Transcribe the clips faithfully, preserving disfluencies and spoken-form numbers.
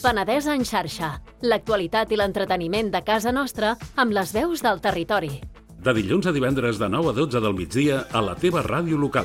Penedès en xarxa. L'actualitat i l'entreteniment de casa nostra amb les veus del territori. De dilluns a divendres de nou a dotze del migdia a la teva ràdio local.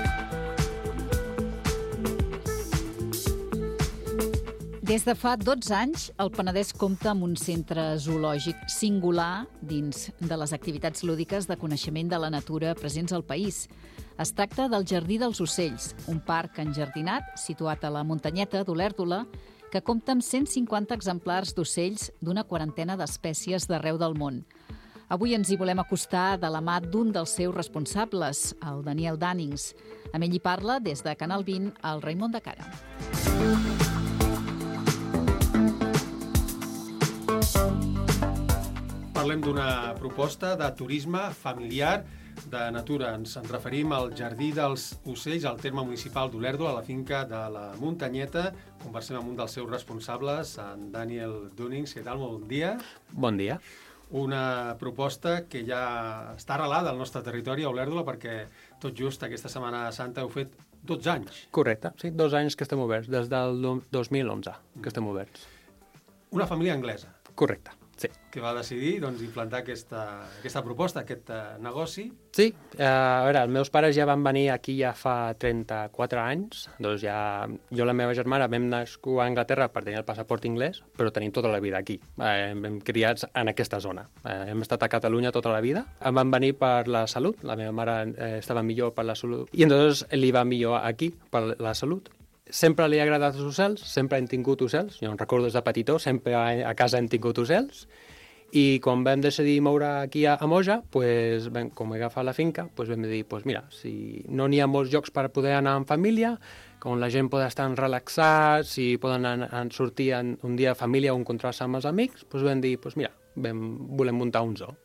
Des de fa dotze anys, el Penedès compta amb un centre zoològic singular dins de les activitats lúdiques de coneixement de la natura presents al país. Es tracta del Jardí dels Ocells, un parc enjardinat situat a la muntanyeta d'Olèrdola que compta amb cent cinquanta exemplars d'ocells d'una quarantena d'espècies d'arreu del món. Avui ens hi volem acostar de la mà d'un dels seus responsables, el Daniel Dannings. Amb ell hi parla, des de Canal vint, el Raimon de Cara. Parlem d'una proposta de turisme familiar de natura. Ens en referim al Jardí dels Ocells, al terme municipal d'Olèrdola, a la finca de la Muntanyeta. Conversem amb un dels seus responsables, en Daniel Dannings. Què tal? Bon dia. Bon dia. Una proposta que ja està arrelada al nostre territori, a Olèrdola, perquè tot just aquesta Setmana Santa heu fet dotze anys. Correcte, sí, dos anys que estem oberts, des del dos mil onze que estem oberts. Una família anglesa. Correcte, sí. Que va decidir doncs, implantar aquesta, aquesta proposta, aquest uh, negoci. Sí, uh, a veure, els meus pares ja van venir aquí ja fa trenta-quatre anys, doncs ja jo i la meva germana vam nascut a Anglaterra per tenir el passaport anglès, però tenim tota la vida aquí. Eh, hem criats en aquesta zona. Eh, hem estat a Catalunya tota la vida. Em van venir per la salut, la meva mare eh, estava millor per la salut, i entonces li va millor aquí per la salut. Sempre li ha agradat els ocells, sempre hem tingut ocells, jo em recordo des de petitó, sempre a casa hem tingut ocells, i quan vam decidir moure aquí a, a Moja, pues, vam, com he agafat la finca, pues, vam dir, pues, mira, si no n'hi ha molts llocs per poder anar en família, on la gent pot estar relaxats, si poden anar, en sortir en un dia de família o encontrar-se amb els amics, pues, vam dir, pues, mira, vam, volem muntar un zoo.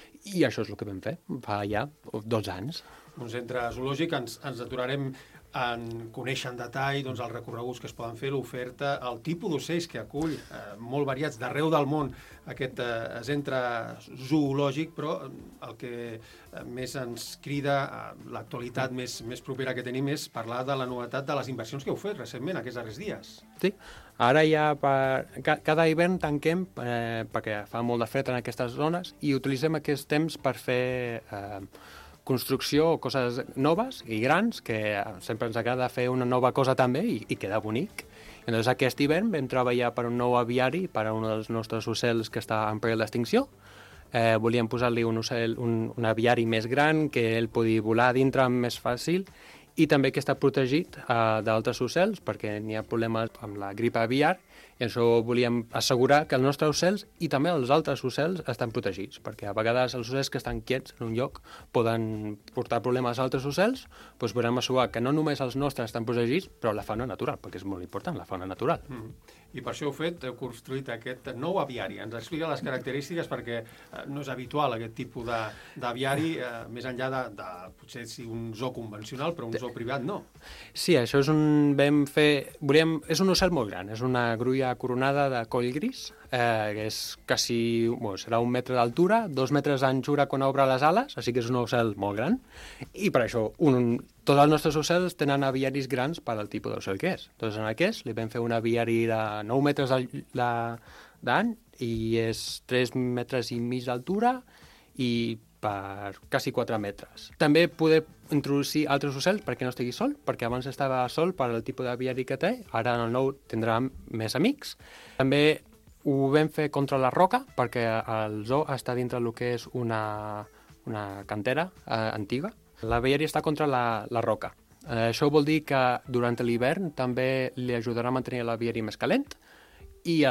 I això és el que vam fer, fa ja dotze anys. Un centre zoològic, ens, ens aturarem en conèixer en detall doncs, els recorreguts que es poden fer, l'oferta, el tipus d'ocells que acull, eh, molt variats d'arreu del món, aquest eh, centre zoològic, però el que eh, més ens crida, eh, l'actualitat més, més propera que tenim és parlar de la novetat de les inversions que heu fet recentment, aquests darrers dies. Sí, ara ja per, cada hivern tanquem eh, perquè fa molt de fred en aquestes zones i utilitzem aquest temps per fer eh, construcció o coses noves i grans, que sempre ens agrada fer una nova cosa també i, i queda bonic. Llavors aquest hivern vam treballar per un nou aviari per a un dels nostres ocells que està en perill d'extinció. Eh, volíem posar-li un, ocell, un, un aviari més gran, que ell pugui volar dintre més fàcil i també que està protegit eh, d'altres ocells perquè n'hi ha problemes amb la grip aviar i això volíem assegurar que els nostres ocells i també els altres ocells estan protegits, perquè a vegades els ocells que estan quiets en un lloc poden portar problemes als altres ocells, doncs volem assegurar que no només els nostres estan protegits, però la fauna natural, perquè és molt important, la fauna natural. Mm. I per això heu fet, heu construït aquest nou aviari. Ens explica les característiques perquè eh, no és habitual aquest tipus de, d'aviari, eh, més enllà de, de potser si un zoo convencional, però un zoo privat no. Sí, això és un... vam fer... Volíem... És un ocell molt gran, és una grulla coronada de coll gris, eh, que és quasi... Bueno, serà un metre d'altura, dos metres d'anchura quan obre les ales, així que és un ocell molt gran, i per això un, tots els nostres ocells tenen aviaris grans per al tipus d'ocell que és. Doncs en aquest li vam fer un aviari de nou metres d'any i és tres metres i mig d'altura i per quasi quatre metres. També poder introduir altres ocells perquè no estigui sol, perquè abans estava sol per al tipus d'aviari que té, ara en el nou tindrà més amics. També ho vam fer contra la roca, perquè el zoo està dintre del que és una, una cantera eh, antiga. L'aviari està contra la, la roca. Eh, això vol dir que durant l'hivern també li ajudarà a mantenir l'aviari més calent i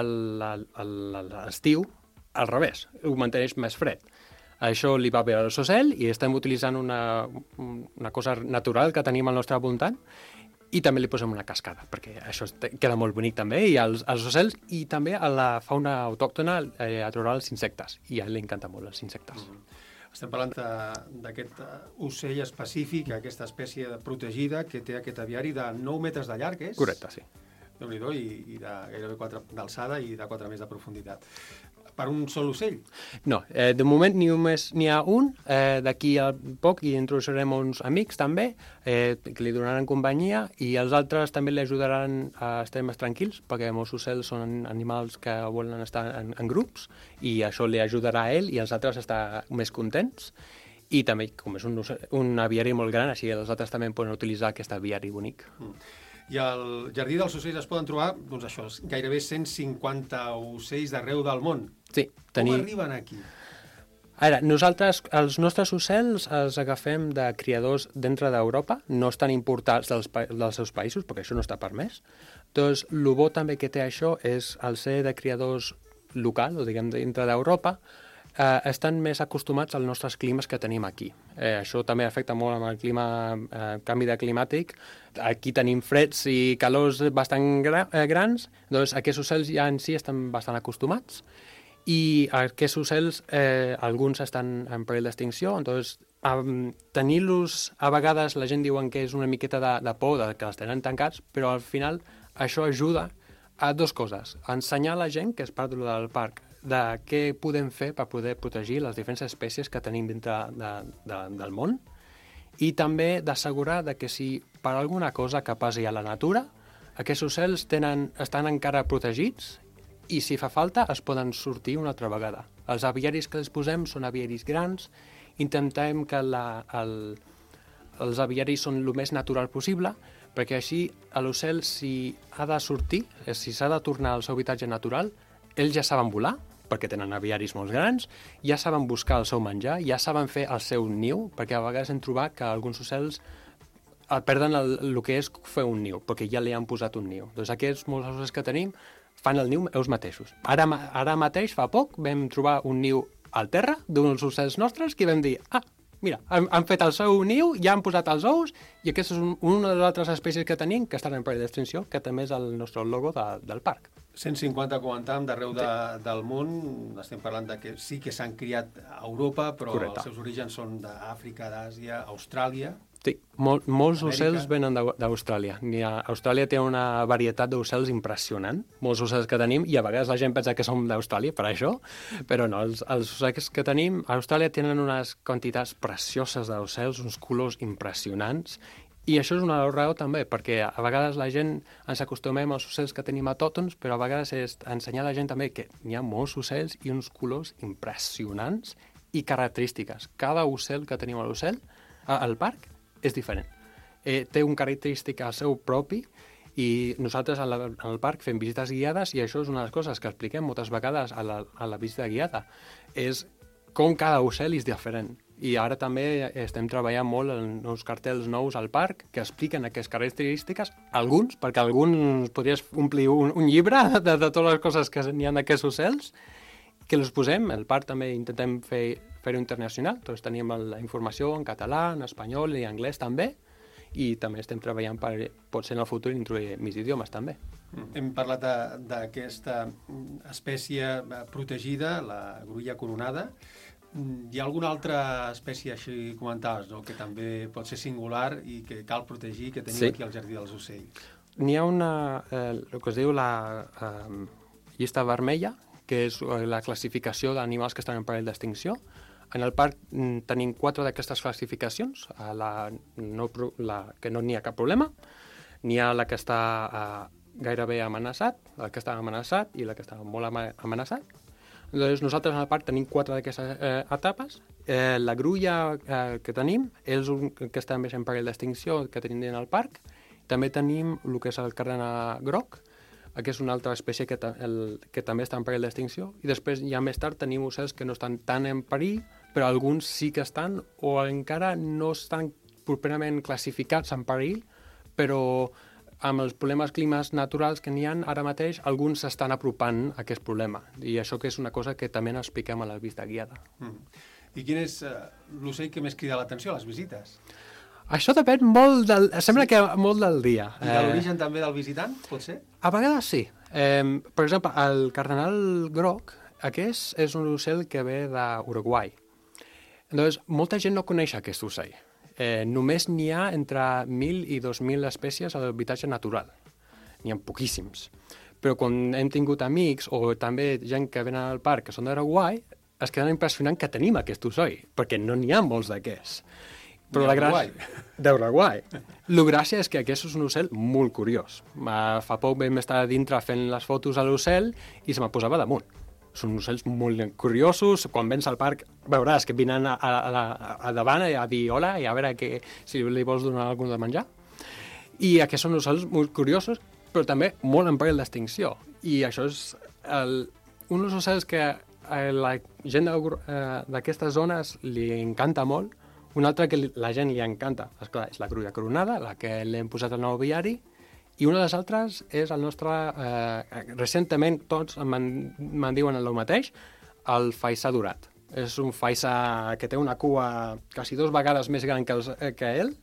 l'estiu al revés, ho manteneix més fred. Això li va bé a l'ocell i estem utilitzant una, una cosa natural que tenim al nostre voltant i també li posem una cascada, perquè això queda molt bonic també, i als, als ocells i també a la fauna autòctona eh, atraurà els insectes, i a ell li encanta molt els insectes. Mm. Estem parlant d'aquest ocell específic, aquesta espècie protegida que té aquest aviari de nou metres de llarg, és? Correcte, sí. Déu-n'hi-do, i, i de gairebé quatre d'alçada i de quatre més de profunditat. per un sol ocell? No, eh, de moment n'hi n'hi ha un, eh, d'aquí a poc hi introduirem uns amics també, eh, que li donaran companyia, i els altres també li ajudaran a estar més tranquils, perquè molts ocells són animals que volen estar en, en grups, i això li ajudarà a ell i els altres a estar més contents. I també, com és un, un aviari molt gran, així els altres també poden utilitzar aquest aviari bonic. Mm. I al Jardí dels Ocells es poden trobar, doncs això, gairebé cent cinquanta ocells d'arreu del món. Sí. Tenir... Com arriben aquí? Ara, nosaltres, els nostres ocells els agafem de criadors dintre d'Europa, no estan importats dels, dels seus països, perquè això no està permès. Doncs el bo també que té això és, al ser de criadors local, o diguem dintre d'Europa, eh, estan més acostumats als nostres climes que tenim aquí. Eh, això també afecta molt amb el clima, eh, canvi de climàtic. Aquí tenim freds i calors bastant gra eh, grans, doncs aquests ocells ja en si estan bastant acostumats, i aquests ocells, eh, alguns estan en perill d'extinció, doncs um, tenir-los, a vegades la gent diuen que és una miqueta de, de por, de que els tenen tancats, però al final això ajuda a dues coses: a ensenyar a la gent, que és part del parc, de què podem fer per poder protegir les diferents espècies que tenim dintre de, de, del món, i també d'assegurar que si per alguna cosa que passi a la natura, aquests ocells tenen, estan encara protegits, i si fa falta es poden sortir una altra vegada. Els aviaris que els posem són aviaris grans, intentem que la, el, els aviaris són el més natural possible, perquè així l'ocell, si ha de sortir, si s'ha de tornar al seu habitatge natural, ells ja saben volar, perquè tenen aviaris molt grans, ja saben buscar el seu menjar, ja saben fer el seu niu, perquè a vegades hem trobat que alguns ocells perden el, el que és fer un niu, perquè ja li han posat un niu. Doncs aquests molts ocells que tenim fan el niu ells mateixos. Ara, ara mateix, fa poc, vam trobar un niu al terra d'uns ocells nostres que vam dir, ah, mira, han, han fet el seu niu, ja han posat els ous, i aquesta és un, una de les altres espècies que tenim que estan en perill d'extinció, que també és el nostre logo de, del parc. cent cinquanta comentàvem d'arreu de, del món, estem parlant de que sí que s'han criat a Europa, però Correcte. Els seus orígens són d'Àfrica, d'Àsia, Austràlia. Sí, Mol, molts Amèrica. Ocells venen d'Austràlia. Austràlia té una varietat d'ocells impressionant, molts ocells que tenim, i a vegades la gent pensa que som d'Austràlia per això, però no, els, els ocells que tenim a Austràlia tenen unes quantitats precioses d'ocells, uns colors impressionants, i això és una raó també, perquè a vegades la gent ens acostumem als ocells que tenim autòctons, però a vegades és ensenyar a la gent també que hi ha molts ocells i uns colors impressionants i característiques. Cada ocell que tenim a l'ocell, al parc, és diferent. Eh, té un característic al seu propi, i nosaltres al, al parc fem visites guiades, i això és una de les coses que expliquem moltes vegades a la, a la visita guiada, és com cada ocell és diferent. I ara també estem treballant molt en uns cartells nous al parc que expliquen aquestes característiques, alguns, perquè alguns podries omplir un, un llibre de, de totes les coses que n'hi ha d'aquests ocells, que els posem. El parc també intentem fer fer-ho internacional, doncs tenim la informació en català, en espanyol i en anglès també, i també estem treballant per, potser en el futur, introduir més idiomes també. Hem parlat d'aquesta espècie protegida, la grulla coronada. Hi ha alguna altra espècie, així comentaves, no?, que també pot ser singular i que cal protegir, que teniu sí. aquí al Jardí dels Ocells? N'hi ha una, eh, el que es diu la eh, llista vermella, que és la classificació d'animals que estan en perill d'extinció. En el parc tenim quatre d'aquestes classificacions, la, no, la que no n'hi ha cap problema, n'hi ha la que està uh, gairebé amenaçat, la que està amenaçat i la que està molt amenaçat. Doncs nosaltres en el parc tenim quatre d'aquestes eh, etapes. Eh, la grulla eh, que tenim és un que està més en perill d'extinció que tenim en el parc. També tenim el que és el cardenal groc, que és una altra espècie que, ta, el, que també està en perill d'extinció, i després ja més tard tenim ocells que no estan tan en perill, però alguns sí que estan, o encara no estan properament classificats en perill, però amb els problemes climes naturals que n'hi ha ara mateix, alguns s'estan apropant a aquest problema, i això que és una cosa que també n'expliquem a la visita guiada. Mm. I quin és uh, l'ocell que més crida l'atenció a les visites? Això depèn molt del... Sembla sí. que molt del dia. I de l'origen eh... també del visitant, pot ser? A vegades sí. Eh, per exemple, el cardenal groc, aquest és un ocell que ve d'Uruguai. Llavors, molta gent no coneix aquest ocell. Eh, només n'hi ha entre mil i dos mil espècies a l'habitatge natural. N'hi ha poquíssims. però quan hem tingut amics o també gent que venen al parc que són d'Uruguai, es queden impressionant que tenim aquest ocell, perquè no n'hi ha molts d'aquests. Però la gràcia... D'Uruguai. La gràcia és que aquest és un ocell molt curiós. Fa poc vam estar dintre fent les fotos a l'ocell i se me posava damunt. Són ocells molt curiosos. Quan vens al parc veuràs que vinen a, a, a, a davant a dir hola i a veure que, si li vols donar alguna de menjar. I aquests són ocells molt curiosos, però també molt en perill d'extinció. I això és el, un dels ocells que a la gent d'aquestes zones li encanta molt. Un altre que la gent li encanta, esclar, és la grulla coronada, la que l'hem posat al nou viari, i una de les altres és el nostre, eh, recentment tots me'n diuen el mateix, el faisà dorat. És un faisà que té una cua quasi dues vegades més gran que, els, eh, que ell,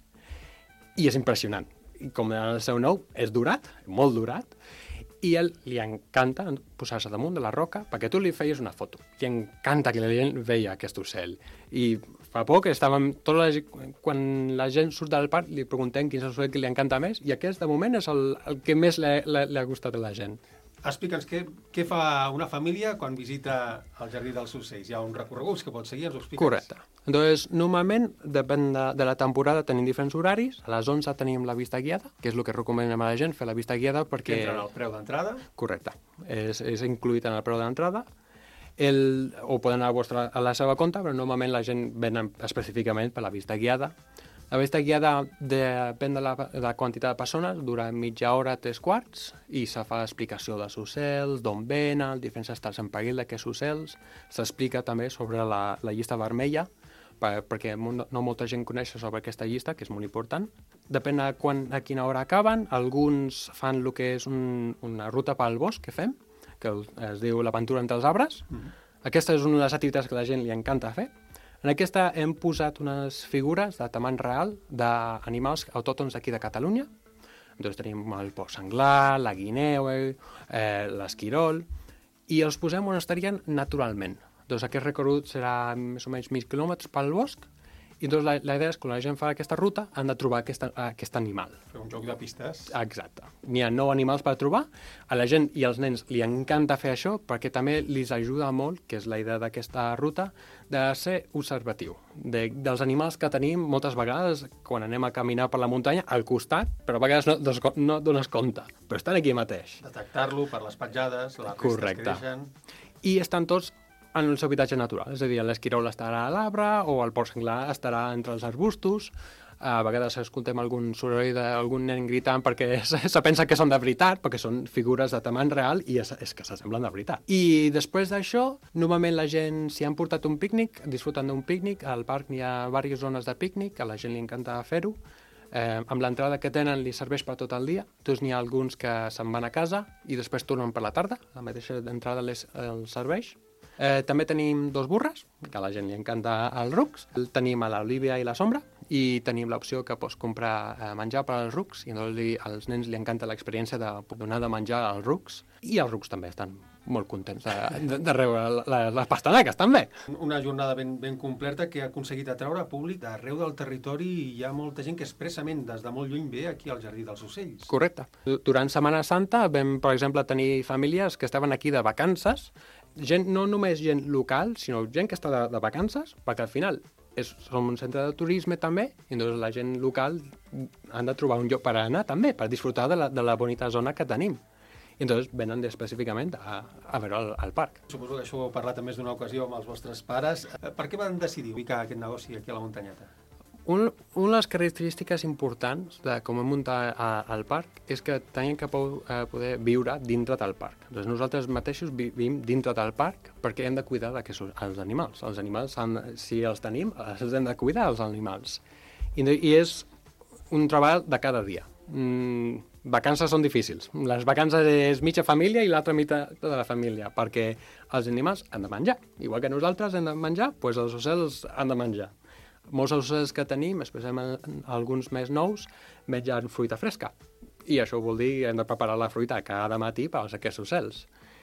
i és impressionant. I com el seu nom, és dorat, molt dorat, i a ell li encanta posar-se damunt de la roca perquè tu li feies una foto. Li encanta que la gent veia aquest ocell. I fa poc estàvem... Tota la, quan la gent surt del parc li preguntem quin és l'ocell que li encanta més i aquest, de moment, és el, el que més li, li, li ha gustat a la gent. Explica'ns què, què fa una família quan visita el Jardí dels Ocells. Hi ha un recorregut que pots seguir, ens ho expliques? Correcte. Doncs, normalment, depèn de, de la temporada, tenim diferents horaris. A les onze tenim la vista guiada, que és el que recomanem a la gent, fer la vista guiada perquè... Que entra en el preu d'entrada? Correcte. És, és incluït en el preu d'entrada. El, o poden anar a, vostra, a la seva compte, però normalment la gent ven específicament per la vista guiada. La vista guiada depèn de la, de la quantitat de persones, dura mitja hora, tres quarts, i se fa explicació dels ocells, d'on venen, diferents estats en perill d'aquests ocells. S'explica també sobre la, la llista vermella, per, perquè no molta gent coneix sobre aquesta llista, que és molt important. Depèn de quan, a quina hora acaben. Alguns fan el que és un, una ruta pel bosc que fem, que es diu l'aventura entre els arbres. Mm-hmm. Aquesta és una de les activitats que a la gent li encanta fer. En aquesta hem posat unes figures de tamany real d'animals autòctons d'aquí de Catalunya. Doncs tenim el porc senglar, la guineu, eh, l'esquirol, i els posem on estarien naturalment. Doncs aquest recorregut serà més o menys mig quilòmetres pel bosc, i doncs la, la idea és que quan la gent fa aquesta ruta han de trobar aquest, aquest animal. Fer un joc de pistes. Exacte. N'hi ha nou animals per trobar. A la gent i als nens li encanta fer això perquè també li ajuda molt, que és la idea d'aquesta ruta, de ser observatiu. De, dels animals que tenim, moltes vegades, quan anem a caminar per la muntanya, al costat, però a vegades no, no dones compte, però estan aquí mateix. Detectar-lo per les petjades, les Correcte. restes que deixen... I estan tots en el seu habitatge natural, és a dir, l'esquirol estarà a l'arbre o el porc senglar estarà entre els arbustos. A vegades escoltem algun soroll d'algun nen gritant perquè se pensa que són de veritat, perquè són figures de tamany real i és, és que s'assemblen de veritat. I després d'això, normalment la gent, si han portat un pícnic, disfruten d'un pícnic, al parc hi ha diverses zones de pícnic, a la gent li encanta fer-ho. Eh, amb l'entrada que tenen li serveix per tot el dia, doncs n'hi ha alguns que se'n van a casa i després tornen per la tarda, la mateixa entrada les, els serveix. Eh, també tenim dos burres, que a la gent li encanta els rucs. Tenim a l'Olívia i la Sombra, i tenim l'opció que pots comprar eh, menjar per als rucs, i doncs als nens li encanta l'experiència de donar de menjar als rucs, i els rucs també estan molt contents de, de, de rebre les, les pastanaques, també. Una jornada ben, ben completa que ha aconseguit atraure públic d'arreu del territori i hi ha molta gent que expressament des de molt lluny ve aquí al Jardí dels Ocells. Correcte. Durant Setmana Santa vam, per exemple, tenir famílies que estaven aquí de vacances, gent, no només gent local, sinó gent que està de, de vacances, perquè al final és, som un centre de turisme també, i doncs la gent local han de trobar un lloc per anar també, per disfrutar de la, de la bonita zona que tenim. I doncs venen específicament a, a veure el, el parc. Suposo que això ho heu parlat en més d'una ocasió amb els vostres pares. Per què van decidir ubicar aquest negoci aquí a la muntanyeta? Un, una de les característiques importants de com hem muntat al parc és que tenim que poder viure dintre del parc. Doncs nosaltres mateixos vivim dintre del parc perquè hem de cuidar dels animals. Els animals, han, si els tenim, els hem de cuidar, els animals. I, i és un treball de cada dia. Mm, vacances són difícils. Les vacances és mitja família i l'altra meitat de la família, perquè els animals han de menjar. Igual que nosaltres hem de menjar, doncs els ocells han de menjar. Molts ocells que tenim, especialment alguns més nous, mengen fruita fresca. I això vol dir que hem de preparar la fruita cada matí per als aquests ocells.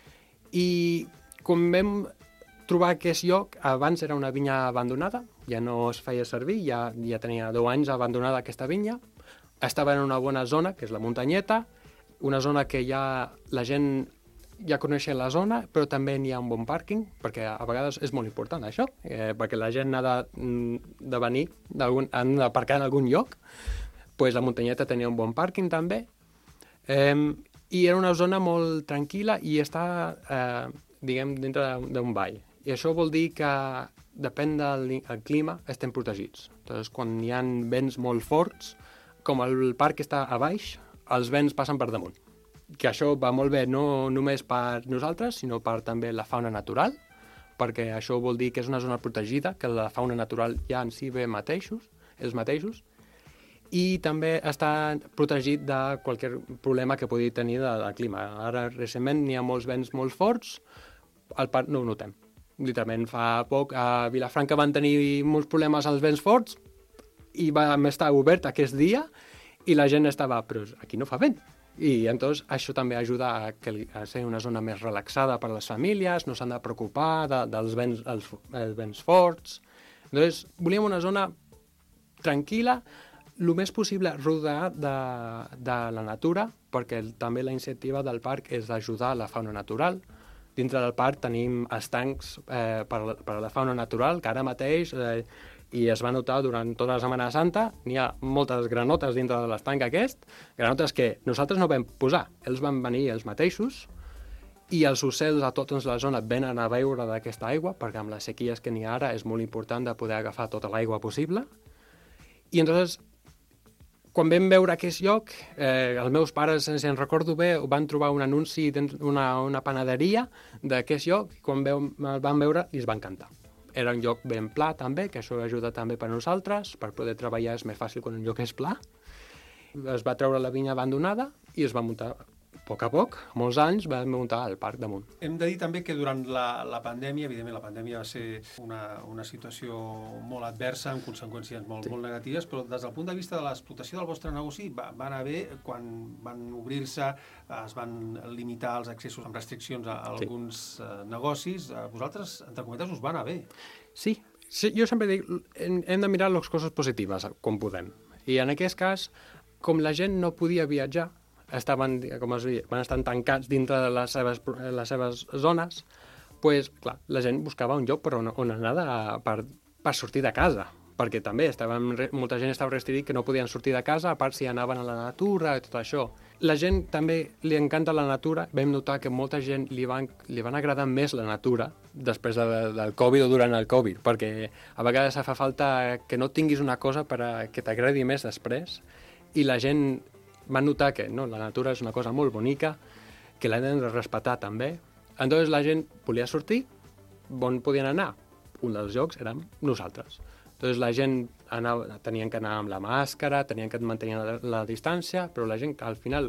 I quan vam trobar aquest lloc, abans era una vinya abandonada, ja no es feia servir, ja, ja tenia deu anys abandonada aquesta vinya, estava en una bona zona, que és la muntanyeta, una zona que ja la gent ja coneix la zona, però també n'hi ha un bon pàrquing, perquè a vegades és molt important això, eh, perquè la gent ha de, de venir, han d'aparcar en algun lloc, pues la muntanyeta tenia un bon pàrquing també, eh, i era una zona molt tranquil·la i està, eh, diguem, dintre d'un vall. I això vol dir que, depèn del clima, estem protegits. Entonces, quan hi ha vents molt forts, com el parc està a baix, els vents passen per damunt. Que això va molt bé no només per nosaltres, sinó per també la fauna natural, perquè això vol dir que és una zona protegida, que la fauna natural ja en si ve mateixos, els mateixos, i també està protegit de qualsevol problema que pugui tenir del clima. Ara, recentment, n'hi ha molts vents molt forts, al parc no ho notem. Literalment, fa poc a Vilafranca van tenir molts problemes als vents forts i vam estar obert aquest dia i la gent estava, però aquí no fa vent. I llavors això també ajuda a, que, a ser una zona més relaxada per a les famílies, no s'han de preocupar de, dels vents, els, els vents forts. Llavors, volíem una zona tranquil·la, el més possible rodeada de, de la natura, perquè també la iniciativa del parc és d'ajudar la fauna natural. Dintre del parc tenim estancs eh, per, a, per a la fauna natural, que ara mateix, eh, i es va notar durant tota la Setmana Santa, n'hi ha moltes granotes dintre de l'estanc aquest, granotes que nosaltres no vam posar, ells van venir els mateixos, i els ocells a tota la zona venen a beure d'aquesta aigua, perquè amb les sequies que n'hi ha ara és molt important de poder agafar tota l'aigua possible. I llavors, quan vam veure aquest lloc, eh, els meus pares, si en recordo bé, van trobar un anunci d'una una panaderia d'aquest lloc, i quan veu, el van veure, els va encantar. Era un lloc ben pla, també, que això ajuda també per a nosaltres, per poder treballar és més fàcil quan un lloc és pla. Es va treure la vinya abandonada i es va muntar, a poc a poc, molts anys, va muntar el parc damunt. Hem de dir també que durant la, la pandèmia, evidentment la pandèmia va ser una, una situació molt adversa, amb conseqüències molt, sí. molt negatives, però des del punt de vista de l'explotació del vostre negoci va, va anar bé quan van obrir-se, es van limitar els accessos amb restriccions a, a alguns sí. eh, negocis. A vosaltres, entre cometes, us va anar bé. Sí, sí jo sempre dic, hem, hem de mirar les coses positives, com podem. I en aquest cas, com la gent no podia viatjar, estaven, com es diu, van estar tancats dintre de les seves, les seves zones, pues, clar, la gent buscava un lloc per on, on anar de, per, per sortir de casa, perquè també estaven, molta gent estava restringit que no podien sortir de casa, a part si anaven a la natura i tot això. La gent també li encanta la natura, vam notar que molta gent li van, li van agradar més la natura després de, del Covid o durant el Covid, perquè a vegades fa falta que no tinguis una cosa per a que t'agradi més després, i la gent van notar que no, la natura és una cosa molt bonica, que l'hem de respectar també. Entonces la gent volia sortir, on podien anar? Un dels llocs érem nosaltres. Entonces la gent anava, tenien que anar amb la màscara, tenien que mantenir la, la distància, però la gent que al final,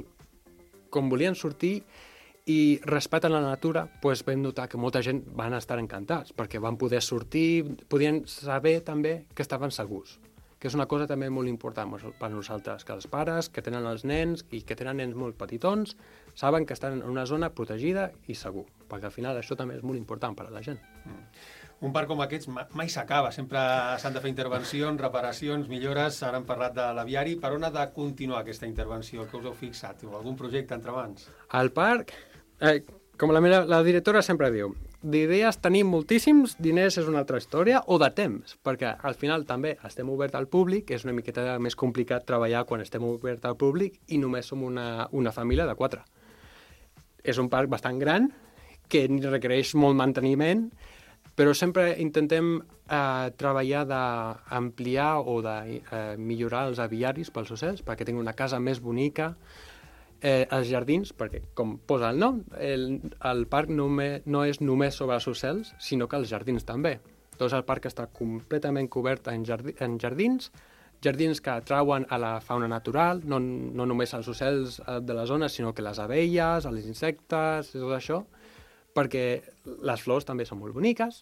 com volien sortir i respecten la natura, pues vam notar que molta gent van estar encantats, perquè van poder sortir, podien saber també que estaven segurs, que és una cosa també molt important per nosaltres, que els pares que tenen els nens i que tenen nens molt petitons saben que estan en una zona protegida i segur, perquè al final això també és molt important per a la gent. Mm. Un parc com aquests mai s'acaba, sempre s'han de fer intervencions, reparacions, millores. Ara hem parlat de l'aviari. Per on ha de continuar aquesta intervenció? Què us heu fixat? O algun projecte entre mans? Al parc, eh, com la, meva, la directora sempre diu, d'idees tenim moltíssims, diners és una altra història, o de temps, perquè al final també estem oberts al públic, és una miqueta més complicat treballar quan estem oberts al públic i només som una, una família de quatre. És un parc bastant gran, que requereix molt manteniment, però sempre intentem eh, treballar d'ampliar o de eh, millorar els aviaris pels ocells, perquè tinguin una casa més bonica, Eh, els jardins, perquè com posa el nom, el, el parc no, me, no és només sobre els ocells, sinó que els jardins també. Doncs el parc està completament cobert en, jardí, en jardins, jardins que atrauen a la fauna natural, no, no només els ocells de la zona, sinó que les abelles, els insectes, tot això, perquè les flors també són molt boniques,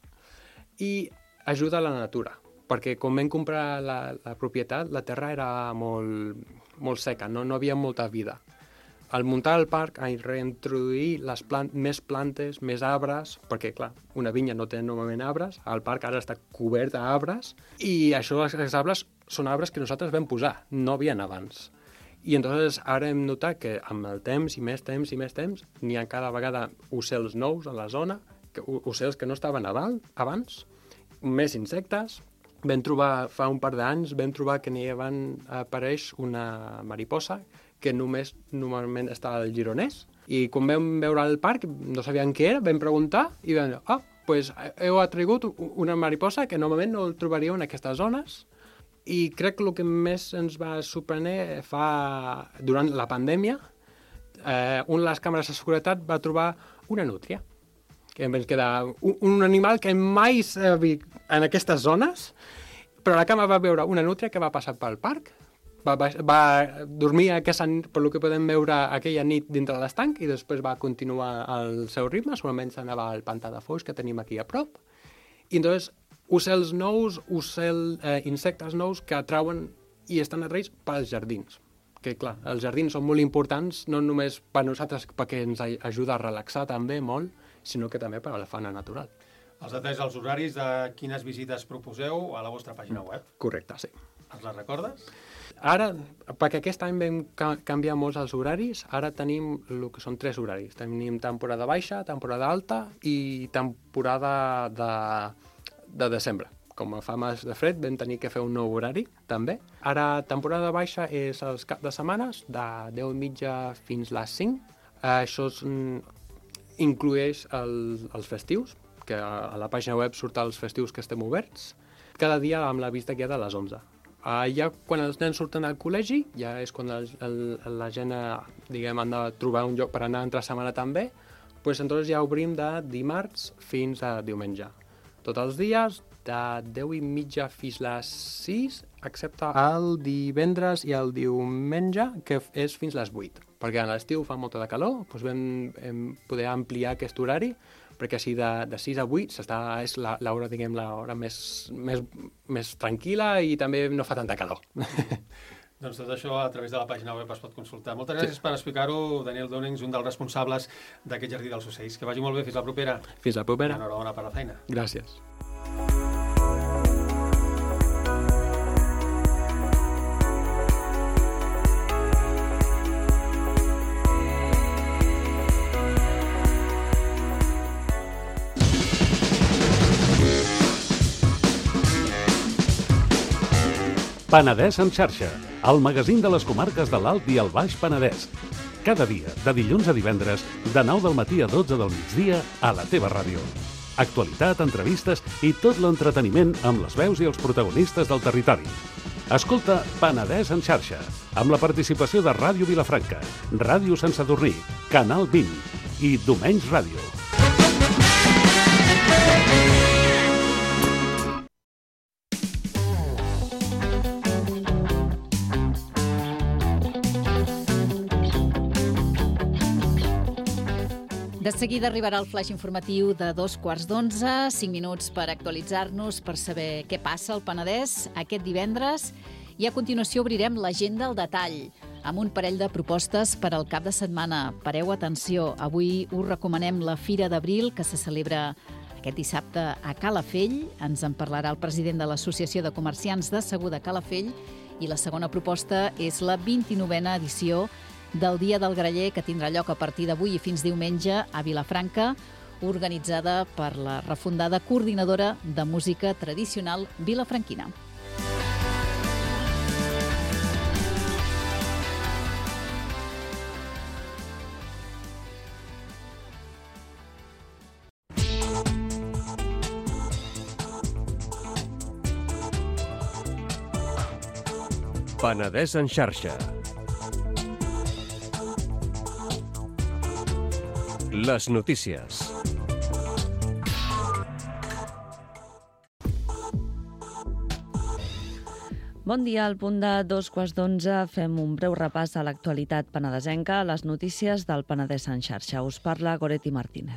i ajuda a la natura, perquè quan vam comprar la, la propietat, la terra era molt, molt seca, no, no havia molta vida. Al muntar el parc, a reintroduir les plant més plantes, més arbres, perquè, clar, una vinya no té normalment arbres, el parc ara està cobert d'arbres, i això, els arbres són arbres que nosaltres vam posar, no havien abans. I entonces ara hem notat que amb el temps i més temps i més temps n'hi ha cada vegada ocells nous a la zona, que, ocells que no estaven abans, més insectes. Vam trobar, fa un par d'anys, vam trobar que n'hi van apareix una mariposa que només normalment està al Gironès. I quan vam veure al parc, no sabíem què era, vam preguntar i vam dir, ah, doncs heu atrigut una mariposa que normalment no el trobaríeu en aquestes zones. I crec que el que més ens va sorprendre fa, durant la pandèmia, eh, una de les càmeres de seguretat va trobar una nútria, que ens queda un, un animal que mai s'ha vist en aquestes zones, però la càmera va veure una nútria que va passar pel parc, va, va, va dormir aquesta nit, per lo que podem veure aquella nit dintre de l'estanc, i després va continuar el seu ritme, segurament s'anava al pantà de Foix, que tenim aquí a prop. I entonces, ocells nous, ocell, eh, insectes nous que atrauen i estan atraïts pels jardins. Que, clar, els jardins són molt importants, no només per nosaltres, perquè ens ajuda a relaxar també molt, sinó que també per a la fauna natural. Els detalls dels horaris de quines visites proposeu a la vostra pàgina web. Correcte, sí. Ens les recordes? Ara, perquè aquest any vam ca- canviar molts els horaris, ara tenim el que són tres horaris. Tenim temporada baixa, temporada alta i temporada de, de desembre. Com fa més de fred, vam tenir que fer un nou horari, també. Ara, temporada baixa és els caps de setmanes, de deu i mitja fins les cinc. Això és, inclueix el, els festius, que a la pàgina web surten els festius que estem oberts, cada dia amb la vista guiada a les onze. Uh, ja quan els nens surten al col·legi, ja és quan el, el, la gent diguem, han de trobar un lloc per anar entre setmana també, doncs entonces ja obrim de dimarts fins a diumenge. Tots els dies, de deu i mitja fins les sis, excepte el divendres i el diumenge, que és fins les vuit. Perquè a l'estiu fa molta de calor, doncs vam, vam poder ampliar aquest horari, perquè així de, de sis a vuit s'està, és l'hora, diguem, l'hora més, més, més tranquil·la i també no fa tanta calor. Doncs tot això a través de la pàgina web es pot consultar. Moltes gràcies sí. per explicar-ho, Daniel Dònings, un dels responsables d'aquest Jardí dels Ocells. Que vagi molt bé, fins la propera. Fins la propera. Enhorabona per la feina. Gràcies. Penedès en xarxa, el magazín de les comarques de l'Alt i el Baix Penedès. Cada dia, de dilluns a divendres, de nou del matí a dotze del migdia, a la teva ràdio. Actualitat, entrevistes i tot l'entreteniment amb les veus i els protagonistes del territori. Escolta Penedès en xarxa, amb la participació de Ràdio Vilafranca, Ràdio Sant Sadurní, Canal vint i Domenys Ràdio. De seguida arribarà el flaix informatiu de dos quarts d'onze, cinc minuts per actualitzar-nos, per saber què passa al Penedès aquest divendres. I a continuació obrirem l'agenda al detall, amb un parell de propostes per al cap de setmana. Pareu atenció, avui us recomanem la Fira d'Abril, que se celebra aquest dissabte a Calafell. Ens en parlarà el president de l'Associació de Comerciants de Segur de Calafell. I la segona proposta és la vint-i-novena edició del Dia del Graller, que tindrà lloc a partir d'avui i fins diumenge a Vilafranca, organitzada per la refundada Coordinadora de Música Tradicional Vilafranquina. Penedès en xarxa. Les notícies. Bon dia, al punt de dos quarts d'onze fem un breu repàs a l'actualitat penedesenca, a les notícies del Penedès en xarxa. Us parla Goretti Martínez.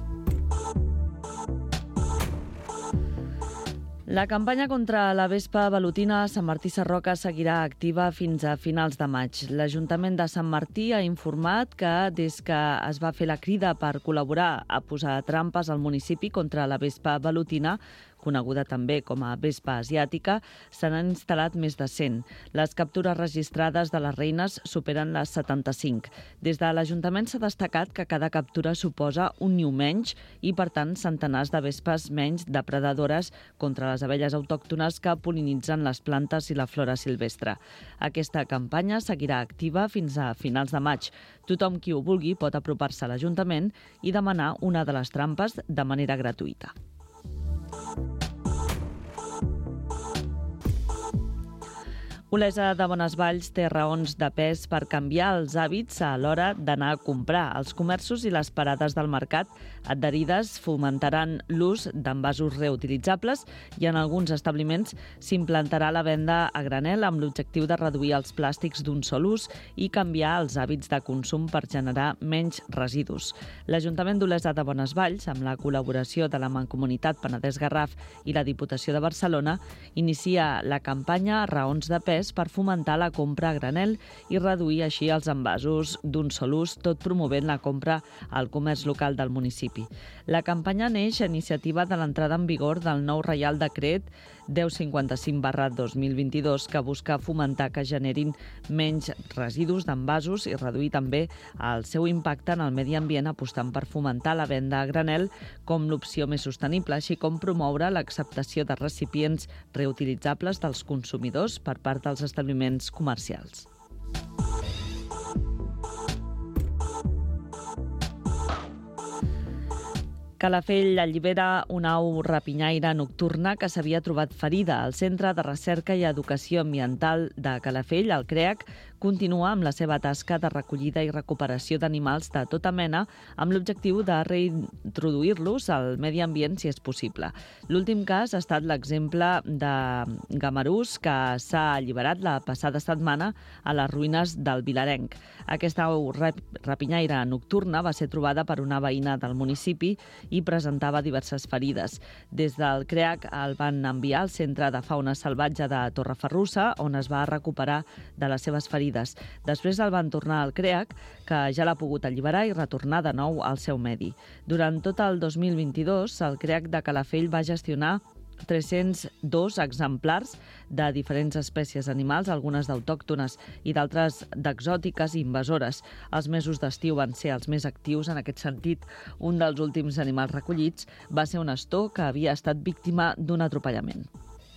La campanya contra la vespa velutina a Sant Martí Sarroca seguirà activa fins a finals de maig. L'Ajuntament de Sant Martí ha informat que des que es va fer la crida per col·laborar a posar trampes al municipi contra la vespa velutina, coneguda també com a vespa asiàtica, se n'han instal·lat més de cent. Les captures registrades de les reines superen les setanta-cinc. Des de l'Ajuntament s'ha destacat que cada captura suposa un niu menys i, per tant, centenars de vespes menys depredadores contra les abelles autòctones que pol·linitzen les plantes i la flora silvestre. Aquesta campanya seguirà activa fins a finals de maig. Tothom qui ho vulgui pot apropar-se a l'Ajuntament i demanar una de les trampes de manera gratuïta. Olesa de Bonesvalls té raons de pes per canviar els hàbits a l'hora d'anar a comprar. Els comerços i les parades del mercat adherides fomentaran l'ús d'envasos reutilitzables i en alguns establiments s'implantarà la venda a granel amb l'objectiu de reduir els plàstics d'un sol ús i canviar els hàbits de consum per generar menys residus. L'Ajuntament d'Olesa de Bonesvalls, amb la col·laboració de la Mancomunitat Penedès-Garraf i la Diputació de Barcelona, inicia la campanya Raons de pes per fomentar la compra a granel i reduir així els envasos d'un sol ús, tot promovent la compra al comerç local del municipi. La campanya neix a iniciativa de l'entrada en vigor del nou Reial Decret deu cinquanta-cinc barra dos mil vint-i-dos que busca fomentar que generin menys residus d'envasos i reduir també el seu impacte en el medi ambient apostant per fomentar la venda a granel com l'opció més sostenible, així com promoure l'acceptació de recipients reutilitzables dels consumidors per part dels establiments comercials. Calafell allibera una au rapinyaire nocturna que s'havia trobat ferida. El Centre de Recerca i Educació Ambiental de Calafell, el CREAC, continua amb la seva tasca de recollida i recuperació d'animals de tota mena amb l'objectiu de reintroduir-los al medi ambient si és possible. L'últim cas ha estat l'exemple de gamarús que s'ha alliberat la passada setmana a les ruïnes del Vilarenc. Aquesta au rapinyaire nocturna va ser trobada per una veïna del municipi i presentava diverses ferides. Des del CREAC el van enviar al Centre de Fauna Salvatge de Torreferrussa, on es va recuperar de les seves ferides. Després el van tornar al CREAC, que ja l'ha pogut alliberar i retornar de nou al seu medi. Durant tot el dos mil vint-i-dos, el CREAC de Calafell va gestionar tres-cents dos exemplars de diferents espècies animals, algunes d'autòctones i d'altres d'exòtiques i invasores. Els mesos d'estiu van ser els més actius en aquest sentit. Un dels últims animals recollits va ser un astor que havia estat víctima d'un atropellament.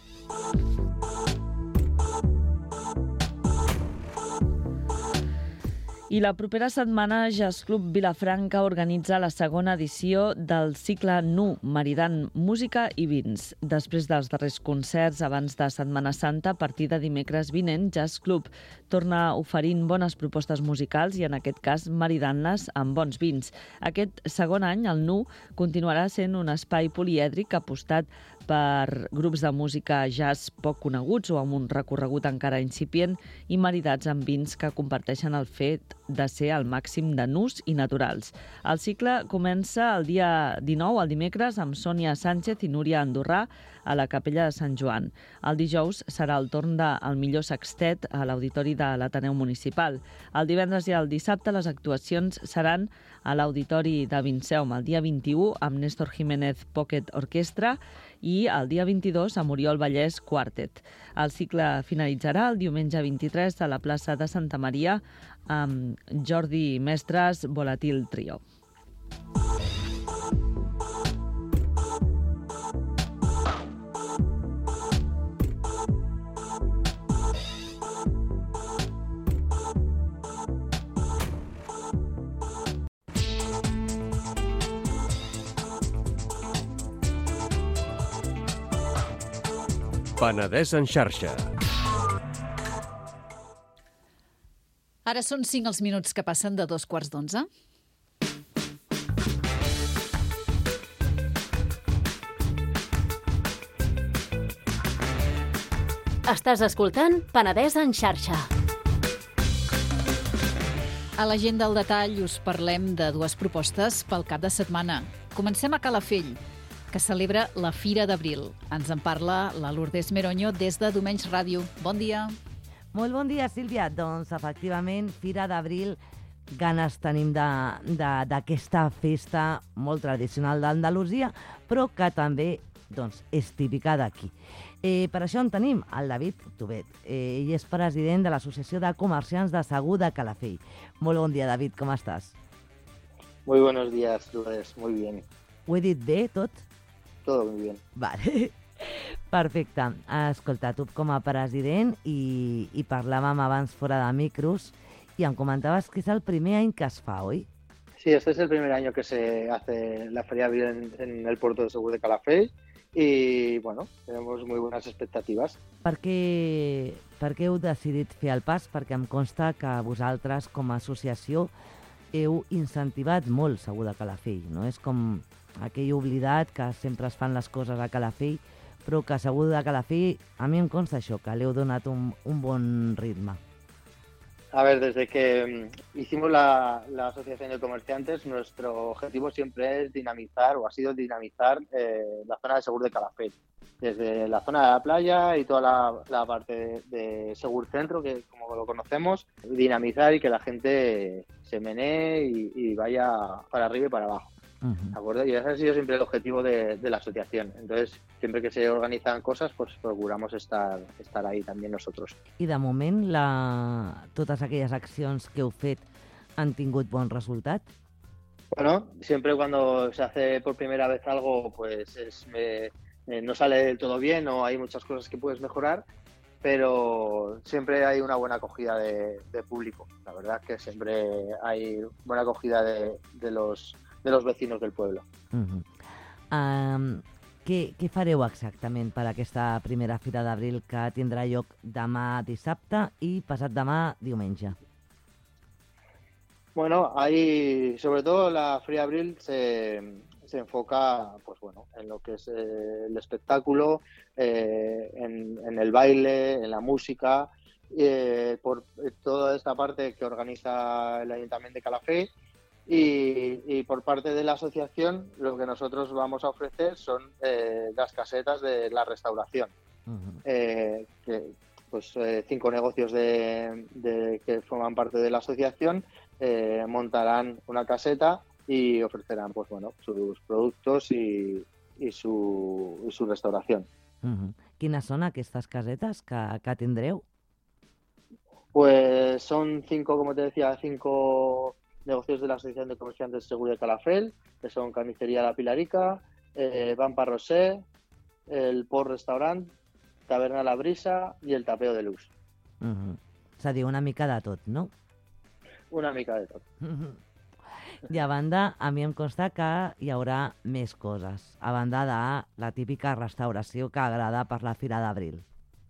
I la propera setmana Jazz Club Vilafranca organitza la segona edició del cicle N U, maridant música i vins. Després dels darrers concerts abans de Setmana Santa, a partir de dimecres vinent, Jazz Club torna oferint bones propostes musicals i en aquest cas maridant-les amb bons vins. Aquest segon any, el N U continuarà sent un espai polièdric apostat per grups de música jazz poc coneguts o amb un recorregut encara incipient i maridats amb vins que comparteixen el fet de ser al màxim de nus i naturals. El cicle comença el dia dinou, el dimecres, amb Sònia Sánchez i Núria Andorrà a la Capella de Sant Joan. El dijous serà el torn del millor sextet a l'Auditori de l'Ateneu Municipal. El divendres i el dissabte les actuacions seran a l'Auditori de Vinceum el dia vint-i-u amb Néstor Jiménez Pocket Orquestra i el dia vint-i-dos a Oriol Vallès Quartet. El cicle finalitzarà el diumenge vint-i-tres a la plaça de Santa Maria amb Jordi Mestres Volatil Trio. Penedès en xarxa. Ara són cinc els minuts que passen de dos quarts d'onze. Estàs escoltant Penedès en xarxa. A l'agenda al detall us parlem de dues propostes pel cap de setmana. Comencem a Calafell, que celebra la Fira d'Abril. Ens en parla la Lourdes Meronyo des de Domenys Ràdio. Bon dia. Molt bon dia, Sílvia. Doncs, efectivament, Fira d'Abril, ganes tenim d'aquesta festa molt tradicional d'Andalusia, però que també Doncs és típica d'aquí. Eh, per això en tenim el David Tubet. Eh, ell és president de l'Associació de Comerciants de Segur de Calafell. Molt bon dia, David, com estàs? Muy buenos días, Lourdes. Muy bien. Ho he dit bé, tot? Todo muy bien. Vale. Perfecte. Escolta, tu com a president i, i parlàvem abans fora de micros i em comentaves que és el primer any que es fa, oi? Sí, este es el primer año que se hace la Feria Abril en, en el puerto de Segur de Calafell y, bueno, tenemos muy buenas expectativas. Per què, per què heu decidit fer el pas? Perquè em consta que vosaltres, com a associació, heu incentivat molt Segur de Calafell, no? És com aquell oblidat que sempre es fan les coses a Calafell, però que Segur de Calafell, a mi em consta això, que li heu donat un, un bon ritme. A ver, desde que hicimos la, la Asociación de Comerciantes, nuestro objetivo siempre es dinamizar, o ha sido dinamizar eh, la zona de Segur de Calafell. Desde la zona de la playa y toda la, la parte de, de Segur Centro, que como lo conocemos, dinamizar y que la gente se menee y, y vaya para arriba y para abajo. Uh-huh. ¿De acuerdo? Y ese ha sido siempre el objetivo de, de la asociación. Entonces, siempre que se organizan cosas, pues procuramos estar, estar ahí también nosotros. I de moment, la... totes aquelles accions que heu fet han tingut bon resultat? Bueno, siempre cuando se hace por primera vez algo, pues es, eh, eh, no sale del todo bien o hay muchas cosas que puedes mejorar, pero siempre hay una buena acogida de, de público. La verdad que siempre hay buena acogida de, de los de los vecinos del pueblo. Uh-huh. Um, què, què fareu exactament per aquesta primera Fira d'Abril que tindrà lloc demà dissabte i passat demà diumenge? Bueno, ahí sobre todo la Feria Abril se, se enfoca pues bueno, en lo que es eh, el espectáculo, eh, en, en el baile, en la música, eh, por toda esta parte que organiza el Ayuntamiento de Calafell. Y, y por parte de la asociación lo que nosotros vamos a ofrecer son eh, las casetas de la restauración. Uh-huh. eh, que, pues eh, cinco negocios de, de, que forman parte de la asociación eh, montarán una caseta y ofrecerán pues bueno sus productos y, y, su, y su restauración. Uh-huh. Quines són aquestes casetes que, que tindreu? Pues son cinco, como te decía, cinco negocios de la Asociación de Comerciantes de Segur de Calafell, que son Carnicería La Pilarica, eh, Vampa Rosé, el Port Restaurant, Taberna La Brisa i el Tapeo de Luz. Uh-huh. És a dir, una mica de tot, no? Una mica de tot. Uh-huh. I a banda, a mi em consta que hi haurà més coses, a banda de la típica restauració que agrada per la Fira d'Abril.